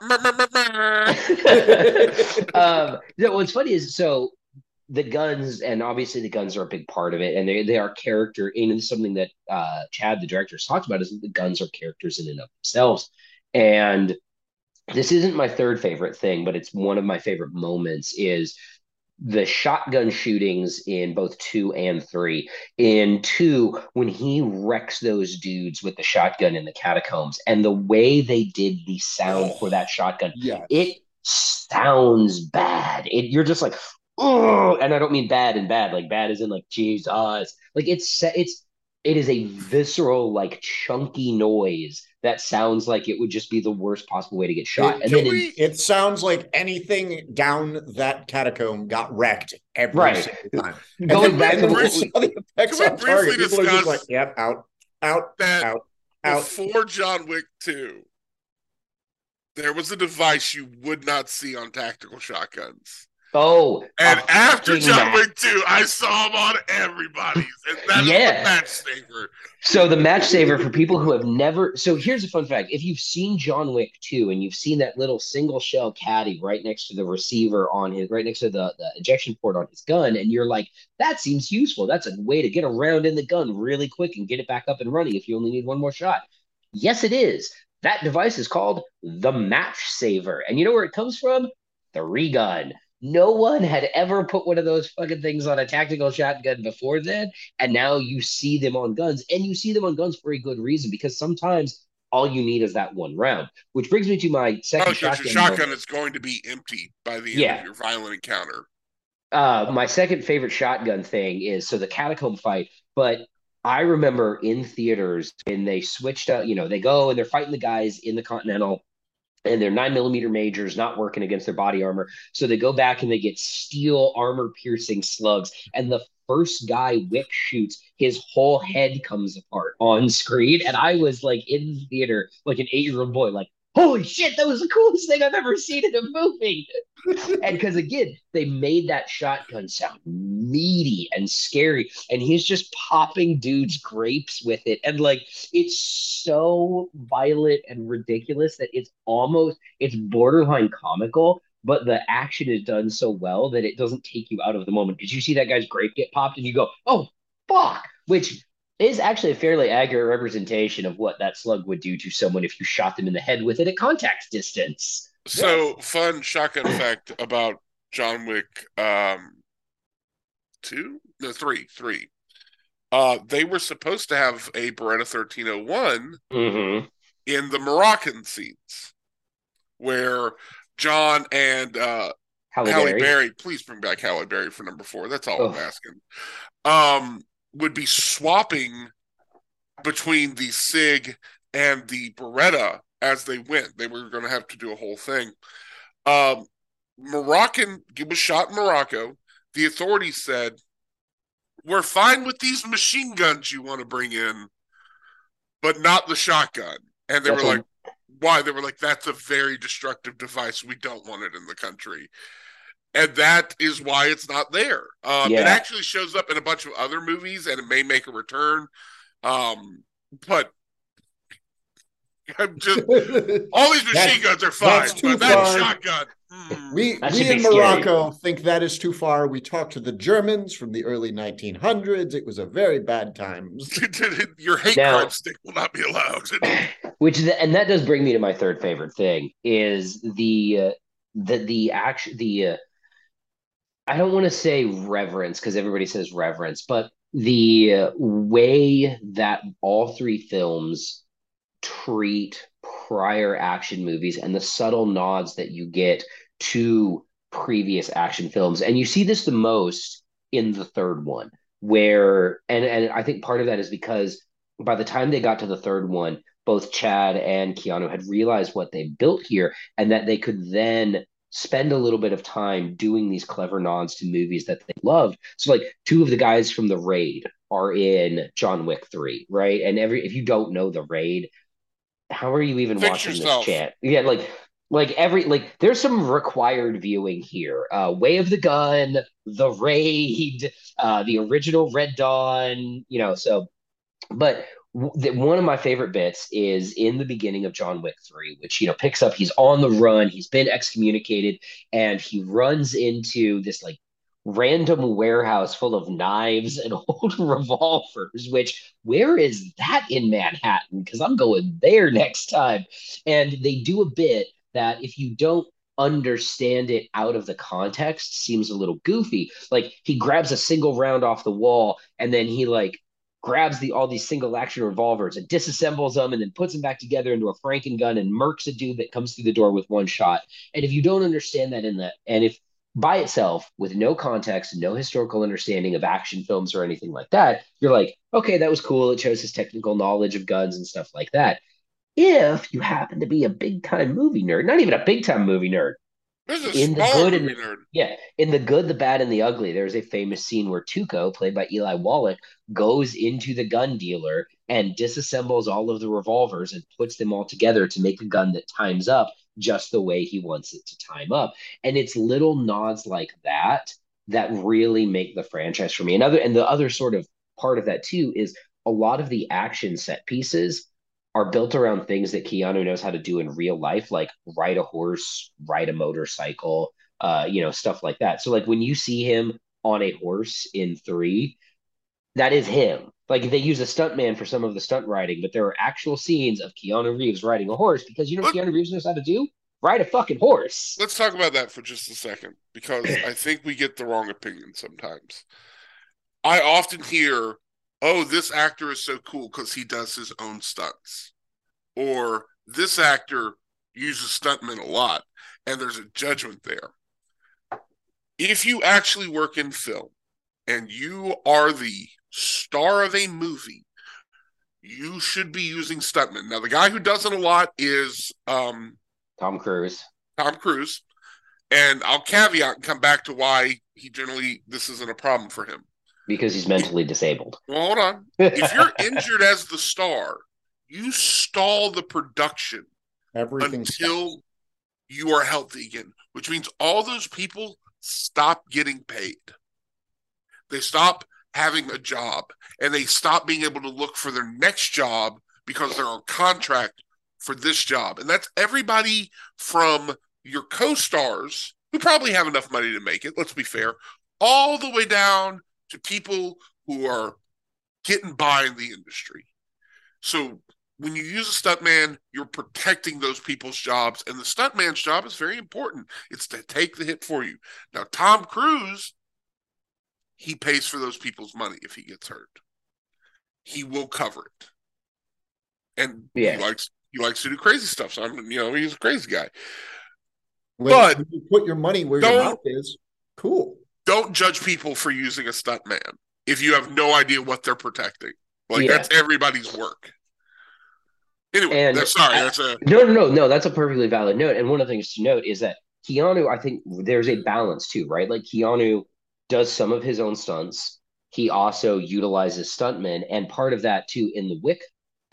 S5: um, you know, what's funny is, so the guns, and obviously the guns are a big part of it, and they, they are character, and something that uh, Chad, the director, has talked about, is that the guns are characters in and of themselves. And this isn't my third favorite thing, but it's one of my favorite moments, is the shotgun shootings in both two and three. In two, when he wrecks those dudes with the shotgun in the catacombs, and the way they did the sound for that shotgun,
S6: yes.
S5: It sounds bad. It, you're just like, oh, and I don't mean bad and bad, like bad as in like Jesus. Like it's it's it is a visceral, like chunky noise that sounds like it would just be the worst possible way to get shot.
S6: It,
S5: and then
S6: we, it, it sounds like anything down that catacomb got wrecked every
S5: right.
S6: single time.
S5: Going
S6: then,
S5: back
S6: and
S5: to
S6: the,
S7: can we,
S6: the effects
S7: can
S6: on
S7: we briefly
S6: target,
S7: discuss
S6: people are just like, yep, out, out,
S7: that
S6: out, out.
S7: Before John Wick two, there was a device you would not see on tactical shotguns.
S5: Oh,
S7: and after John Wick two, I saw them on everybody's, and that
S5: yeah.
S7: is the match saver.
S5: So the match saver for people who have never. So here's a fun fact: if you've seen John Wick two and you've seen that little single shell caddy right next to the receiver on his, right next to the, the ejection port on his gun, and you're like, that seems useful. That's a way to get around in the gun really quick and get it back up and running if you only need one more shot. Yes, it is. That device is called the match saver, and you know where it comes from? The Regun. No one had ever put one of those fucking things on a tactical shotgun before then, and now you see them on guns, and you see them on guns for a good reason, because sometimes all you need is that one round. Which brings me to my second
S7: oh,
S5: shotgun.
S7: Your shotgun is going to be empty by the end
S5: yeah.
S7: of your violent encounter.
S5: Uh, my second favorite shotgun thing is, so the catacomb fight, but I remember in theaters when they switched out, you know, they go and they're fighting the guys in the Continental, and their nine millimeter majors not working against their body armor. So they go back and they get steel armor piercing slugs. And the first guy Wick shoots, his whole head comes apart on screen. And I was like in the theater, like an eight year old boy, like, holy shit, that was the coolest thing I've ever seen in a movie. And because again, they made that shotgun sound meaty and scary, and he's just popping dudes' grapes with it, and like it's so violent and ridiculous that it's almost it's borderline comical. But the action is done so well that it doesn't take you out of the moment, because you see that guy's grape get popped and you go, oh fuck, which is actually a fairly accurate representation of what that slug would do to someone if you shot them in the head with it at contact distance.
S7: So, yes. Fun shotgun fact about John Wick um, two? No, three. Three. Uh, they were supposed to have a Beretta thirteen oh one
S5: mm-hmm.
S7: in the Moroccan scenes, where John and uh,
S5: Halle,
S7: Halle
S5: Berry.
S7: Berry, please bring back Halle Berry for number four. That's all
S5: oh.
S7: I'm asking. Um, would be swapping between the SIG and the Beretta as they went. They were going to have to do a whole thing. Um, Moroccan, it was shot in Morocco. The authorities said, we're fine with these machine guns you want to bring in, but not the shotgun. And they that's were like, a- why? They were like, that's a very destructive device. We don't want it in the country. And that is why it's not there. Um,
S5: yeah.
S7: It actually shows up in a bunch of other movies, and it may make a return. Um, but I'm just all these machine guns are fine, but that shotgun. Mm.
S6: We we in Morocco scary. think that is too far. We talked to the Germans from the early nineteen hundreds. It was a very bad time.
S7: Your hate now, crime stick will not be allowed.
S5: Which and that does bring me to my third favorite thing is the uh, the the action the. Uh, I don't want to say reverence because everybody says reverence, but the uh, way that all three films treat prior action movies and the subtle nods that you get to previous action films. And you see this the most in the third one, where, and, and I think part of that is because by the time they got to the third one, both Chad and Keanu had realized what they built here and that they could then spend a little bit of time doing these clever nods to movies that they loved. So like two of the guys from The Raid are in John Wick three, right? And every if you don't know The Raid, how are you even
S7: Fix
S5: watching
S7: yourself.
S5: this chat? Yeah, like like every like there's some required viewing here. Uh Way of the Gun, The Raid, uh the original Red Dawn, you know, so but one of my favorite bits is in the beginning of John Wick three, which, you know, picks up, he's on the run, he's been excommunicated, and he runs into this like random warehouse full of knives and old revolvers, which where is that in Manhattan? Because I'm going there next time. And they do a bit that if you don't understand it out of the context seems a little goofy. Like he grabs a single round off the wall and then he like grabs the all these single action revolvers and disassembles them and then puts them back together into a Franken gun and murks a dude that comes through the door with one shot. And if you don't understand that in that, and if by itself, with no context, no historical understanding of action films or anything like that, you're like, okay, that was cool. It shows his technical knowledge of guns and stuff like that. If you happen to be a big time movie nerd, not even a big time movie nerd,
S7: in the good and
S5: the, yeah, in the good, the bad, and the ugly, there's a famous scene where Tuco, played by Eli Wallach, goes into the gun dealer and disassembles all of the revolvers and puts them all together to make a gun that times up just the way he wants it to time up. And it's little nods like that that really make the franchise for me. Another, and the other sort of part of that too is a lot of the action set pieces are built around things that Keanu knows how to do in real life, like ride a horse, ride a motorcycle, uh, you know, stuff like that. So like when you see him on a horse in three, that is him. Like they use a stuntman for some of the stunt riding, but there are actual scenes of Keanu Reeves riding a horse because you know what Keanu Reeves knows how to do? Ride a fucking horse.
S7: Let's talk about that for just a second, because I think we get the wrong opinion sometimes. I often hear, oh, this actor is so cool because he does his own stunts. Or this actor uses stuntmen a lot, and there's a judgment there. If you actually work in film and you are the star of a movie, you should be using stuntmen. Now, the guy who does it a lot is um,
S5: Tom Cruise.
S7: Tom Cruise. And I'll caveat and come back to why he generally, this isn't a problem for him.
S5: Because he's mentally disabled.
S7: Well, hold on. If you're injured as the star, you stall the production
S6: Everything
S7: until
S6: stops.
S7: you are healthy again, which means all those people stop getting paid. They stop having a job, and they stop being able to look for their next job because they're on contract for this job. And that's everybody from your co-stars, who probably have enough money to make it, let's be fair, all the way down to people who are getting by in the industry. So when you use a stuntman, you're protecting those people's jobs, and the stuntman's job is very important. It's to take the hit for you. Now, Tom Cruise, he pays for those people's money if he gets hurt. He will cover it. And yeah. he likes he likes to do crazy stuff. So I'm, you know, he's a crazy guy.
S6: When,
S7: but
S6: when you put your money where your mouth is, cool.
S7: Don't judge people for using a stuntman if you have no idea what they're protecting. Like
S5: Yeah.
S7: that's everybody's work. Anyway,
S5: And
S7: that's sorry.
S5: I-
S7: That's a
S5: No, no, no, no. That's a perfectly valid note. And one of the things to note is that Keanu, I think there's a balance too, right? Like Keanu does some of his own stunts. He also utilizes stuntmen, and part of that too in the Wick uh,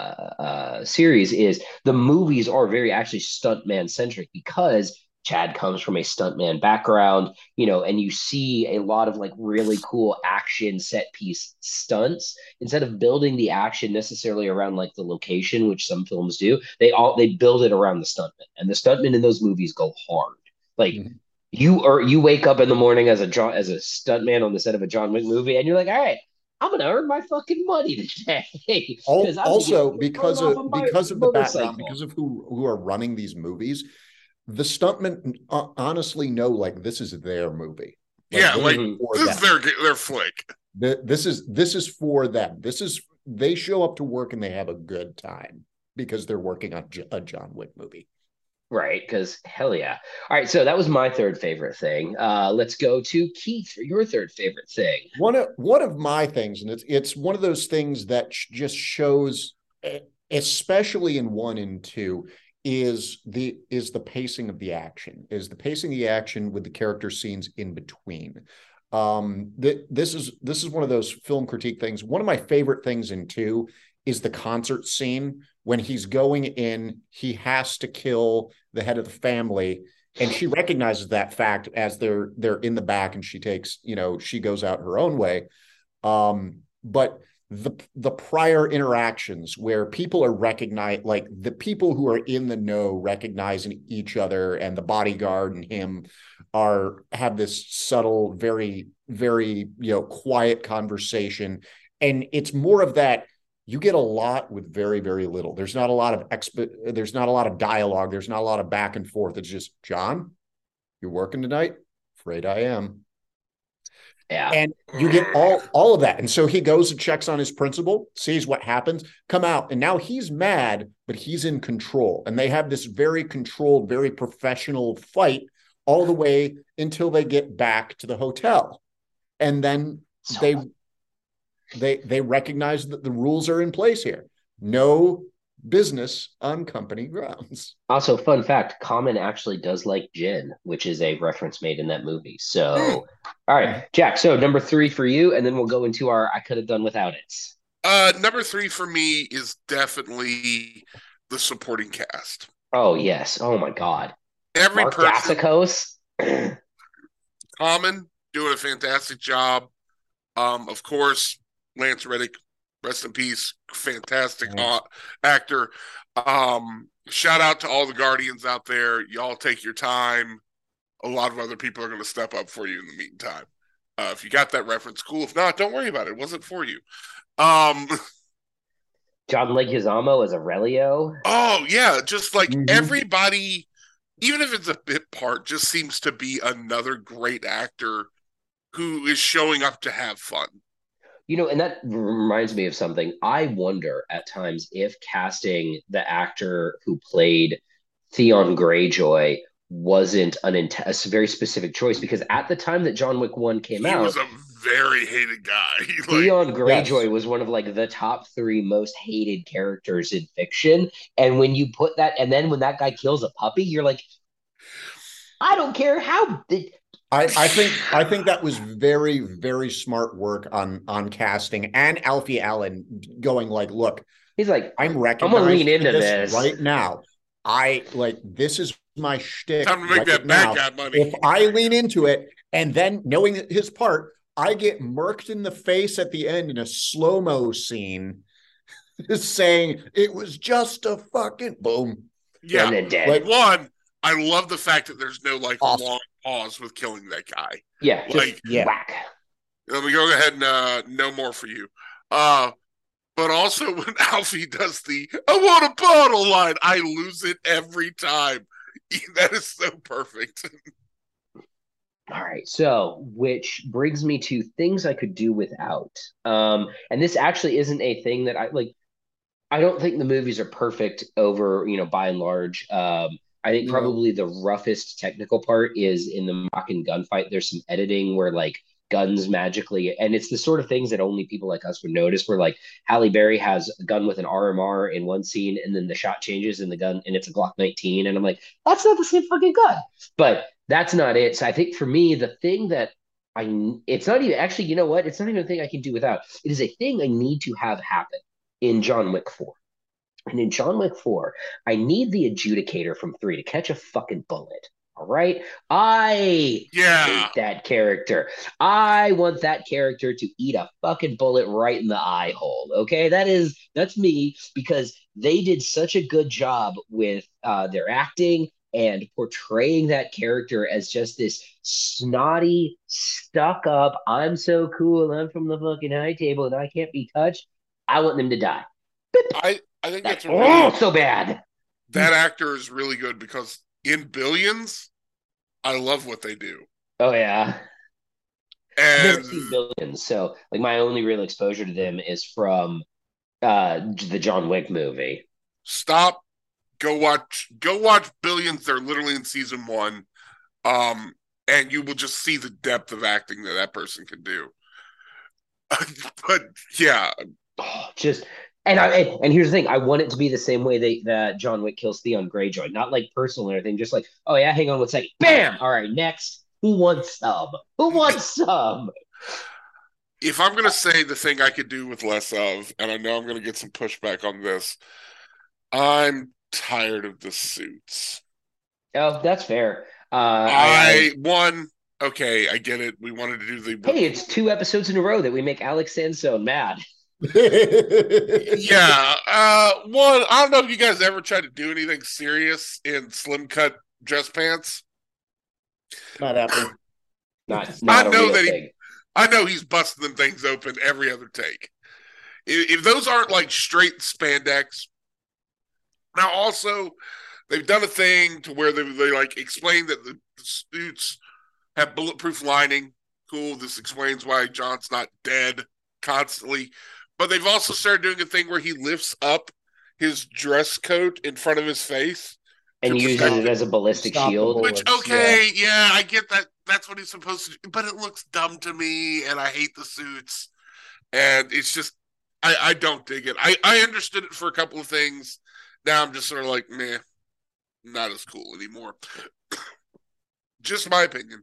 S5: uh, series is the movies are very actually stuntman centric because Chad comes from a stuntman background, you know, and you see a lot of like really cool action set piece stunts. Instead of building the action necessarily around like the location, which some films do, they all they build it around the stuntman, and the stuntmen in those movies go hard. Like
S6: Mhm.
S5: you are you wake up in the morning as a John as a stuntman on the set of a John Wick movie, and you're like, all right, I'm gonna earn my fucking money today.
S6: Al-
S5: 'Cause I'm
S6: Also,
S5: getting
S6: because
S5: thrown
S6: of
S5: off of my
S6: because of the background,
S5: motorcycle.
S6: because of who who are running these movies, the stuntmen uh, honestly know like this is their movie.
S7: yeah,
S6: this
S7: like
S6: is for
S7: this is
S6: them.
S7: their their flick.
S6: Th- This is this is for them. This is they show up to work and they have a good time because they're working on J- a John Wick movie.
S5: Right, because hell yeah. All right, so that was my third favorite thing. Uh, let's go to Keith for your third favorite thing.
S6: One of one of my things, and it's it's one of those things that sh- just shows, eh, especially in one and two, is the is the pacing of the action, is the pacing of the action with the character scenes in between. Um, that this is this is one of those film critique things. One of my favorite things in two is the concert scene when he's going in. He has to kill the head of the family, and she recognizes that fact as they're they're in the back, and she takes, you know, she goes out her own way. Um, but the the prior interactions where people are recognized, like the people who are in the know recognizing each other, and the bodyguard and him are have this subtle, very, very, you know, quiet conversation. And it's more of that. You get a lot with very, very little. There's not a lot of exp- there's not a lot of dialogue. There's not a lot of back and forth. It's just, John, you're working tonight? Afraid I am.
S5: Yeah.
S6: And you get all, all of that. And so he goes and checks on his principal, sees what happens, come out, and now he's mad, but he's in control. And they have this very controlled, very professional fight all the way until they get back to the hotel. And then
S5: So-
S6: they they they recognize that the rules are in place here. No business on company grounds.
S5: Also, fun fact, Common actually does like gin, which is a reference made in that movie. So, all right, Jack, so number three for you, and then we'll go into our I could have done without it.
S7: Uh, number three for me is definitely the supporting cast.
S5: Oh, yes. Oh, my God.
S7: Every
S5: Mark
S7: person,
S5: Dacascos.
S7: Common, doing a fantastic job. Um, of course, Lance Reddick, rest in peace, fantastic uh, actor. Um, shout out to all the Guardians out there. Y'all take your time. A lot of other people are going to step up for you in the meantime. Uh, if you got that reference, cool. If not, don't worry about it. It wasn't for you. Um,
S5: John Leguizamo as Aurelio.
S7: oh, yeah. Just like
S6: Mhm.
S7: everybody, even if it's a bit part, just seems to be another great actor who is showing up to have fun.
S5: You know, and that reminds me of something. I wonder at times if casting the actor who played Theon Greyjoy wasn't an int- a very specific choice, because at the time that John Wick one came
S7: He
S5: out,
S7: was a very hated guy. like,
S5: Theon Greyjoy
S6: Yes.
S5: was one of like the top three most hated characters in fiction. And when you put that, and then when that guy kills a puppy, you're like, I don't care how. Did,
S6: I, I think I think that was very, very smart work on on casting and Alfie Allen going like, look,
S5: he's like,
S6: I'm
S5: I'm
S6: recognizing
S5: gonna lean into
S6: this,
S5: this
S6: right now. I like this is my shtick.
S7: Time to make
S6: right
S7: that
S6: now.
S7: bad guy money.
S6: If I lean into it and then knowing his part, I get murked in the face at the end in a slow-mo scene saying it was just a fucking boom.
S7: Yeah.
S5: and then dead.
S6: Like,
S7: One, I love the fact that there's no like
S6: Awesome.
S7: long pause with killing that guy.
S5: yeah, just
S7: like-
S6: Yeah.
S5: whack.
S7: Let me go ahead and uh, no more for you. Uh, but also when Alfie does the "I want a bottle" line, I lose it every time. That is so perfect.
S5: All right, so which brings me to things I could do without. Um, and this actually isn't a thing that I like. I don't think the movies are perfect over, you know, by and large. Um, I think
S6: No.
S5: probably the roughest technical part is in the Mockin gunfight. There's some editing where like guns magically, and it's the sort of things that only people like us would notice. Where like Halle Berry has a gun with an R M R in one scene, and then the shot changes in the gun, and it's a Glock nineteen, and I'm like, that's not the same fucking gun. But that's not it. So I think for me, the thing that I, it's not even actually, you know what? It's not even a thing I can do without. It is a thing I need to have happen in John Wick four. And in John Wick four, I need the adjudicator from three to catch a fucking bullet. All right. I
S7: Yeah.
S5: hate that character. I want that character to eat a fucking bullet right in the eye hole. Okay. That is, that's me because they did such a good job with uh, their acting and portraying that character as just this snotty, stuck up, I'm so cool, I'm from the fucking high table and I can't be touched. I want them to die.
S7: I, I think that's a
S5: Oh,
S7: really,
S5: so bad.
S7: that actor is really good because in Billions, I love what they do.
S5: Oh, yeah. I've never
S7: And
S5: seen Billions, so like my only real exposure to them is from uh the John Wick movie.
S7: stop, go watch, go watch Billions. They're literally in season one, um, and you will just see the depth of acting that that person can do. But yeah,
S5: Oh, just and I and, and here's the thing, I want it to be the same way they that John Wick kills Theon Greyjoy, not like personal or anything, just like, oh yeah, hang on one second, bam. All right, next. Who wants some? Who wants some?
S7: if I'm gonna say the thing I could do with less of, and I know I'm gonna get some pushback on this, I'm tired of the suits.
S5: Oh, that's fair. Uh,
S7: I, I one okay, I get it. We wanted to do the
S5: hey, it's two episodes in a row that we make Alex Sandstone mad.
S7: yeah. Uh, one, I don't know if you guys ever tried to do anything serious in slim cut dress pants.
S6: Not happening.
S5: Not, not
S7: I
S5: a
S7: know
S5: real
S7: that he-
S5: thing.
S7: I know he's busting them things open every other take. If, if those aren't like straight spandex. Now, also, they've done a thing to where they, they like explain that the, the suits have bulletproof lining. Cool. This explains why John's not dead constantly. But they've also started doing a thing where he lifts up his dress coat in front of his face.
S5: And
S7: to
S5: uses
S7: protect
S5: it as a ballistic
S6: Stop the
S5: shield.
S6: bullets.
S7: Which, okay, yeah. I get that. That's what he's supposed to do. But it looks dumb to me, and I hate the suits. And it's just, I, I don't dig it. I, I understood it for a couple of things. Now I'm just sort of like, meh, not as cool anymore. Just my opinion.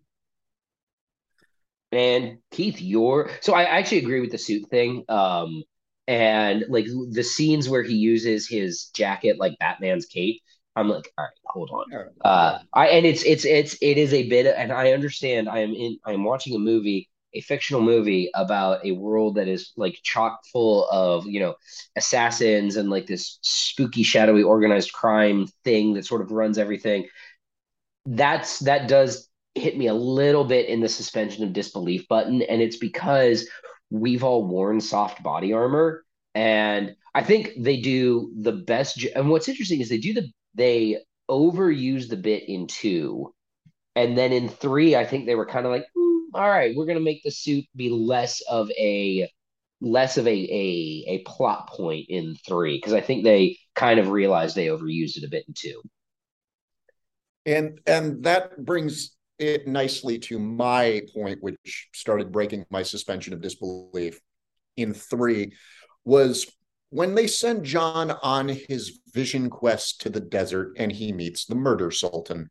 S5: And Keith, you're so I actually agree with the suit thing. Um, and like the scenes where he uses his jacket like Batman's cape, I'm like, all right, hold on. Uh, I and it's it's it's it is a bit, and I understand. I am in. I am watching a movie, a fictional movie about a world that is like chock full of you know assassins and like this spooky, shadowy, organized crime thing that sort of runs everything. That's that does hit me a little bit in the suspension of disbelief button, and it's because we've all worn soft body armor, and I think they do the best. And what's interesting is they do the they overuse the bit in two, and then in three, I think they were kind of like, mm, all right, we're gonna make the suit be less of a less of a a, a plot point in three because I think they kind of realized they overused it a bit in two.
S6: And and that brings it nicely to my point, which started breaking my suspension of disbelief in three, was when they send John on his vision quest to the desert and he meets the Murder Sultan.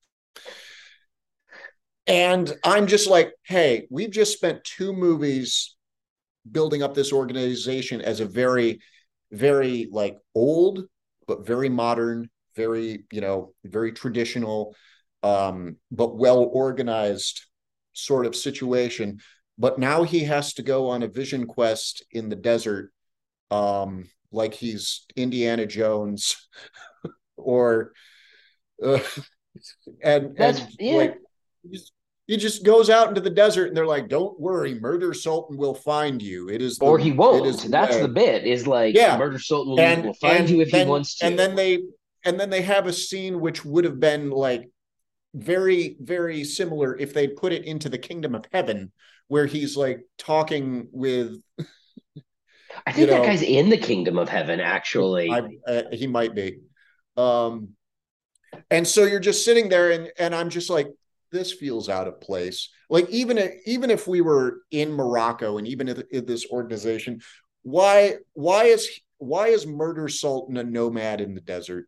S6: And I'm just like, hey, we've just spent two movies building up this organization as a very, very like old, but very modern, very, you know, very traditional, um, but well-organized sort of situation. But now he has to go on a vision quest in the desert, um, like he's Indiana Jones or, uh, and,
S5: That's,
S6: and
S5: yeah.
S6: like, he just goes out into the desert and they're like, don't worry, Murder Sultan will find you. It is, the,
S5: or he won't.
S6: It is the
S5: That's
S6: way.
S5: the bit is like,
S6: yeah.
S5: Murder Sultan will,
S6: and,
S5: will find
S6: and
S5: you if
S6: then,
S5: he wants to.
S6: And then they, and then they have a scene which would have been like very, very similar if they'd put it into the Kingdom of Heaven, where he's like talking with.
S5: I think that
S6: know,
S5: guy's in the Kingdom of Heaven, actually.
S6: I, uh, he might be. Um, and so you're just sitting there, and and I'm just like, this feels out of place. Like even if, even if we were in Morocco, and even in, in this organization, why why is why is Murder Sultan a nomad in the desert?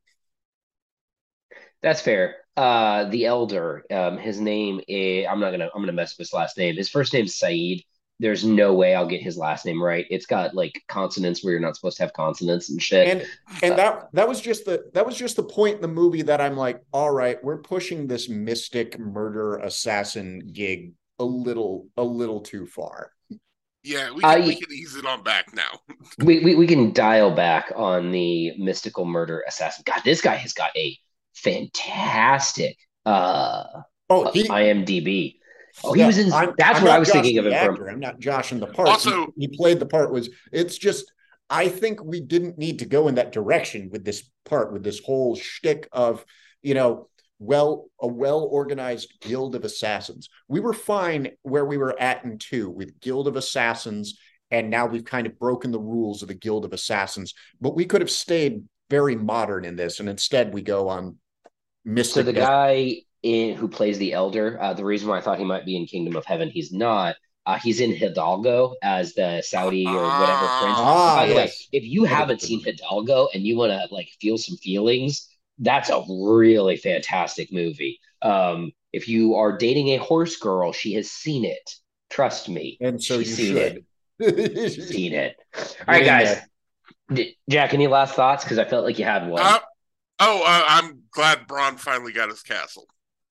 S5: That's fair. Uh, the Elder, um, his name is, I'm not gonna I'm gonna mess up his last name. His first name's Saeed. There's no way I'll get his last name right. It's got like consonants where you're not supposed to have consonants and shit.
S6: And and uh, that that was just the that was just the point in the movie that I'm like, all right, we're pushing this mystic murder assassin gig a little a little too far.
S7: Yeah, we can,
S5: I,
S7: we can ease it on back now.
S5: we, we we can dial back on the mystical murder assassin. God, this guy has got a fantastic uh
S6: oh he,
S5: I M D B. Oh, he
S6: yeah,
S5: was in.
S6: I'm,
S5: that's
S6: I'm
S5: what I was
S6: Josh
S5: thinking of him
S6: actor.
S5: from.
S6: I'm not Josh in the part.
S7: Also,
S6: he, he played the part. Was it's just I think we didn't need to go in that direction with this part, with this whole shtick of, you know, well, a well-organized guild of assassins. We were fine where we were at in two with Guild of Assassins, and now we've kind of broken the rules of the Guild of Assassins. But we could have stayed very modern in this, and instead we go on mystic.
S5: So the guy in, who plays the Elder, uh, the reason why I thought he might be in Kingdom of Heaven, he's not. Uh, he's in Hidalgo as the Saudi or whatever prince.
S6: Ah,
S5: By the
S6: yes.
S5: way, if you haven't seen Hidalgo and you want to like feel some feelings, that's a really fantastic movie. Um, if you are dating a horse girl, she has seen it. Trust me.
S6: And so
S5: She's
S6: you
S5: seen
S6: should.
S5: it. She's seen it. All right, guys. D- Jack, any last thoughts? Because I felt like you had one.
S7: Uh, oh, uh, I'm glad Bronn finally got his castle.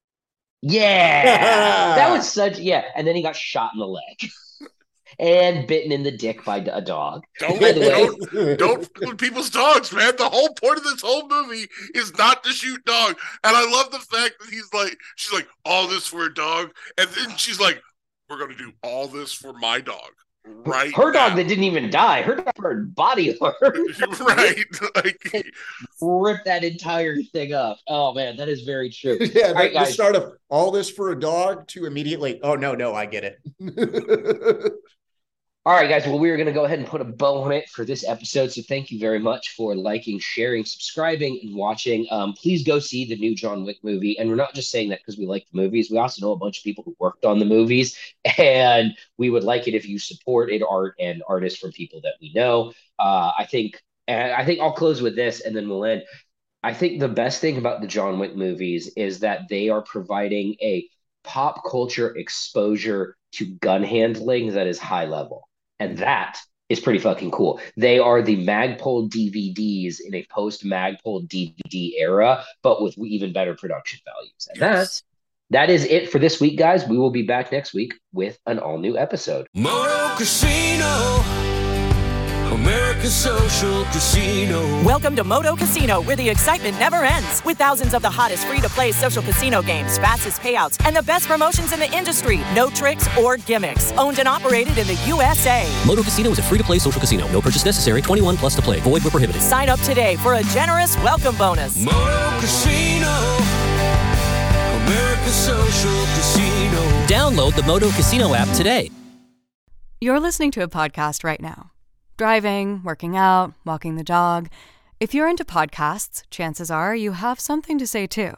S5: Yeah, that was such yeah. And then he got shot in the leg and bitten in the dick by a dog.
S7: Don't
S5: By the way,
S7: don't don't fuck with people's dogs, man. The whole point of this whole movie is not to shoot dog. And I love the fact that he's like, she's like, all this for a dog, and then she's like, we're gonna do all this for my dog. Right,
S5: her dog
S7: now.
S5: that didn't even die. Her dog her body hurt.
S7: Right, like
S5: rip that entire thing up. Oh man, that is very true.
S6: Yeah,
S5: all
S6: the,
S5: right,
S6: the
S5: guys.
S6: start of all this for a dog to immediately, oh no, no, I get it.
S5: All right, guys. Well, we are going to go ahead and put a bow on it for this episode. So thank you very much for liking, sharing, subscribing, and watching. Um, please go see the new John Wick movie. And we're not just saying that because we like the movies. We also know a bunch of people who worked on the movies. And we would like it if you supported art and artists from people that we know. Uh, I think, and I think I'll close with this and then we'll end. I think the best thing about the John Wick movies is that they are providing a pop culture exposure to gun handling that is high level. And that is pretty fucking cool. They are the Magpul D V Ds in a post-Magpul D V D era, but with even better production values. And
S7: Yes.
S5: that's that is it for this week, guys. We will be back next week with an all-new episode.
S3: Moto Casino, America's social casino.
S8: Welcome to Moto Casino, where the excitement never ends. With thousands of the hottest free-to-play social casino games, fastest payouts, and the best promotions in the industry. No tricks or gimmicks. Owned and operated in the U S A.
S2: Moto Casino is a free-to-play social casino. No purchase necessary. twenty-one plus to play. Void where prohibited.
S8: Sign up today for a generous welcome bonus.
S3: Moto Casino, America's social casino.
S2: Download the Moto Casino app today.
S9: You're listening to a podcast right now. Driving, working out, walking the dog. If you're into podcasts, chances are you have something to say too.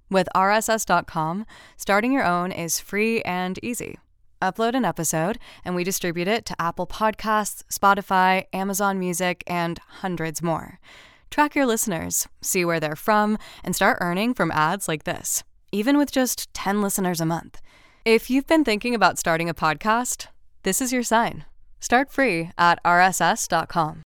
S9: With R S S dot com, starting your own is free and easy. Upload an episode, and we distribute it to Apple Podcasts, Spotify, Amazon Music, and hundreds more. Track your listeners, see where they're from, and start earning from ads like this, even with just ten listeners a month. If you've been thinking about starting a podcast, this is your sign. Start free at R S S dot com.